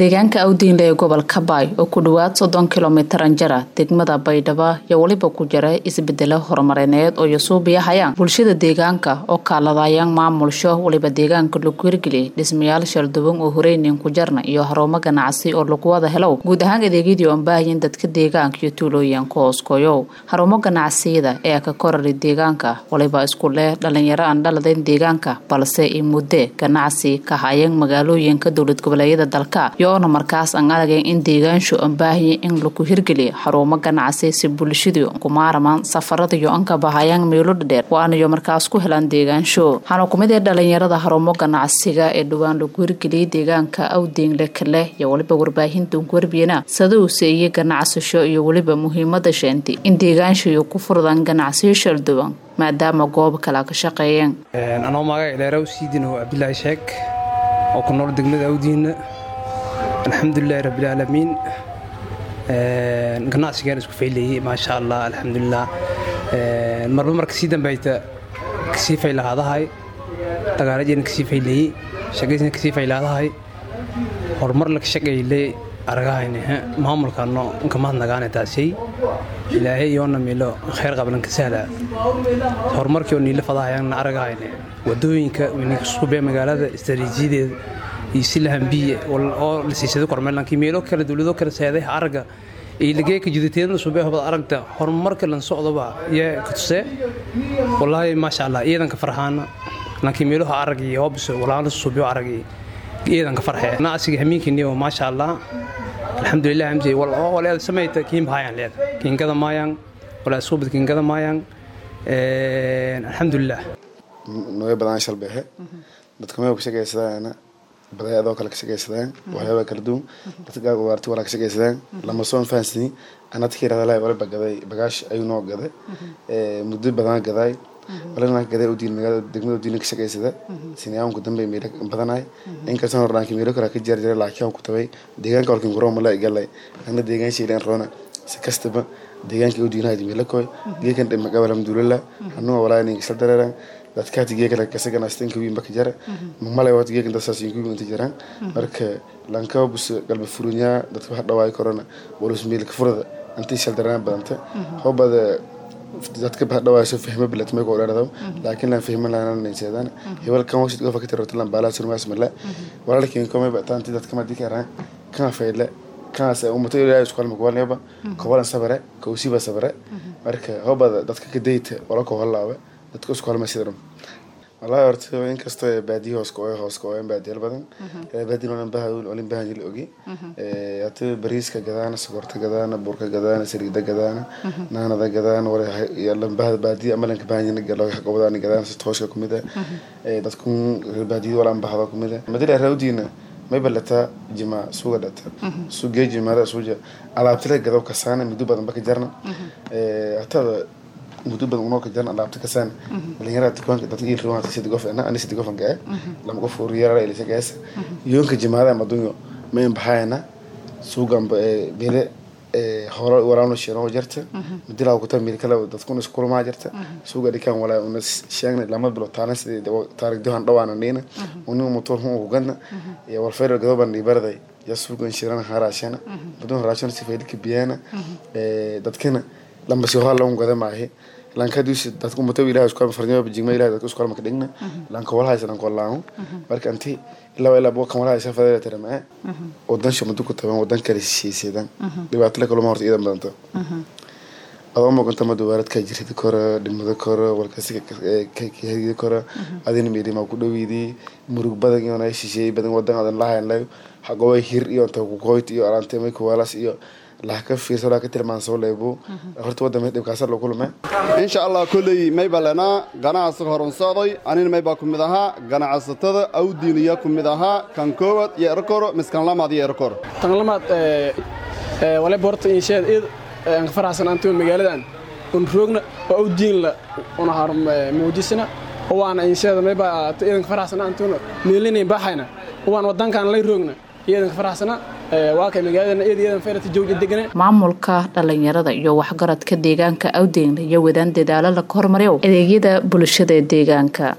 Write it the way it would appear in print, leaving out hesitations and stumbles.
deegaanka Awdiinle ee gobolka Bay oo ku dhawaad 30 kilomitir jara degmada Baydhabo iyo waliba ku jira isbedelo horumarineed oo yasuubiyahayaan bulshada deegaanka oo kaaladayaan maamulsho waliba deegaanka lagu hirgeliyay dhismayaal shalduban oo horeynin ku jarna iyo xarumo ganacsi oo lagu wada helo guud ahaan adeegyadii oo baahan dadka deegaanka iyo tuulooyinka hooskoyo xarumo ganacsiyada ee ka koray deegaanka waliba isku leh dhalinyaro aan dhaladeyn deegaanka balse ay muddo ganacsi ka hayeen magaalooyinka dawlad goboleedyada dalka yoona markaas aan aragay in deegaansho aan baahan in lagu hirgeliyo xarumo ganacsi si bulshadu ku maarmaan safarada iyo anka baahayaan meelo dheer waana iyo markaas ku helaan deegaansho waxaan ku mid ah dhalinyarada xarumo ganacsiga ee dhawaan lagu hirgeliyay deegaanka Awdiinle kale iyo waliba warbaahinta warbiyana sidoo ay ganacsasho iyo waliba muhiimada sheenti in deegaansho ku furdan ganacsiyo shalduban maadaama goob kala ka shaqeeyeen anoo magac dheeraw siidino Abdullaahi Sheek oo ku nool degmada Awdiinle alxamdulillaah rabbil aalamiin ganacsiga isku feelay ma sha Allah alxamdulillaah marka si dambayta si feeladahay tagaarajin si feelay shaqadiina si feeladahay horumar la shaqeeyay aragayna maamulkano kama nagaana taasay ilaahay yoona meelo khayr qablan ka sahla horumarkii oo niila fadahayaan aragayna wadooyinka wixii isku bee magaalada istaraatiijiyadeed isilahan biye oo la siisado kormeelankii meelo kala dawlado kala saaday araga ilagay ka jidateen suubaha bad aragta horumarka lan socdoba yaa ku tusay wallahi ma sha Allah iidanka farxaana laakiin meelaha aragii hobso walaal suubiyo aragii iidanka farxay naasiga hamiinkiina ma sha Allah alxamdulillaah amjay walaal sameeyta kiin baayaan leed kiin kada maayaan walaal suubad kiin kada maayaan alxamdulillaah nooy badan shalbehe dadka ma ku shaqeeysadaan badayado kala ka shaqeeysadaan waxyaabo kala duwan dadka waarti wala ka shaqeeysadaan lama soo faansin ana tirada la wala bagaday bagaash ayuu noo gaday muddo badan gaday wala gaday u diin magaalada degmada diin ka shaqeeysada sinayaan ku dambeey meelo badanay in ka soo raanki meelo kala ka jarjaray laakiin ku tabay deegaanka walkin goroom la igalay ana deegaan shiilan roona si kastaba deegaanka u diinahay meelo kooy deegaan dhima gabal alxamdulillaah anoo wala inay isla dareeraan dadka tigeeka ka saganasteen kuwiin baka jara malay wad geekan dasaasiin kuwiin inta jiraan marka lanka bus qalbi furunya dadka waxa dhawaay corona walus meel ka furada inta shal daraan badanta hobada dadka ba dhawaay soo fahmo bilat ma ko dharado laakiin la fahmo laana inseedan hebel kan waqti qof ka tirto lan bala soo maas mala walaalkiin kuma ba taanti dadka ma dikaraan kan fayle kaas ummato ilaahay isku qalmo walba kooban sabare koosiba sabare marka hobada dadka ka deeyta wala ko halaaba dadku isku halma sidoo wallahi horta in kasto baadiyo hoos ko baadiyo badan baadiyo aan baahan ogi ata bariiska gadaana sokorta gadaana burka gadaana saliida gadaana naanada gadaana wala yalla baadiyo amalanka baahan galo gobadana gadaana si tooska kumida dadku baadiyo wala baahdo kumida madina rawdiina may balata jima suuga data suuga jimada suuja alaabta gadaw ka saana mid badan baka jarna atada muddo badan oo ka jan alaabta ka san dhalinyarada dukaanka dadka iyo ruuxa sidii qof ana sidii qof angaa lama qof uriyara ilaa gaas yoonka jimaada madunyo ma imbaxayna suugan beele hore waraano shiro jarta midila ku tan kala dadku isku ma jarta suuga dhikan wala una sheegna lama bilo taana sidii taariikh dohan dhawaana neena unu motor hu ganna iyo wal fayr gadoban ibarday ya suugan shirana harashana badon raashan si faydka biyana dadkana lama soo hal gada maahe lanka dus dadku mutaw ilaahay isku farnimo bijigma ilaahay dadku isku ma dhigna lanka walaha aysan ku laaho marka anti ilaa boo kan walaha aysan fadada tirama oo dan shamo ku taban wadan kale shiiseedan dhibaato la kala horta iidan badanta adoo ma kunta madawarad ka jirtay kora dhimada kora walkaasi ka heeyay kora adina meedii ma ku dhaweeyay murug badan iyo ay shisheey badan wadan adan lahayn lay xaqooy hir iyo inta ku qoyt iyo arantay may ku walaas iyo la ka fiirsada ka tilmaan soo leebo horta wadamada dhibkaas loo kulmay insha Allah kulli may balana ganacsiga horan socday anina may ba kumid aha ganacsatada Awdiinle kumid aha kan koowad iyo rekor miskan lamaad iyo rekor tan lamaad wala borto in sheed aan faraxsan antu magaaladan un roogna Awdiinle una harum muujisna waana in sheed may ba in faraxsan antu meelini baxayna waan wadankan lay roogna iyadan faraxsana waa ka magaalada iyadan feerta joog degan maamulka dhalinyarada iyo waxgaradka deegaanka Awdiinle iyo wadaan dadaalo la hormariyo adeegyada bulshada deegaanka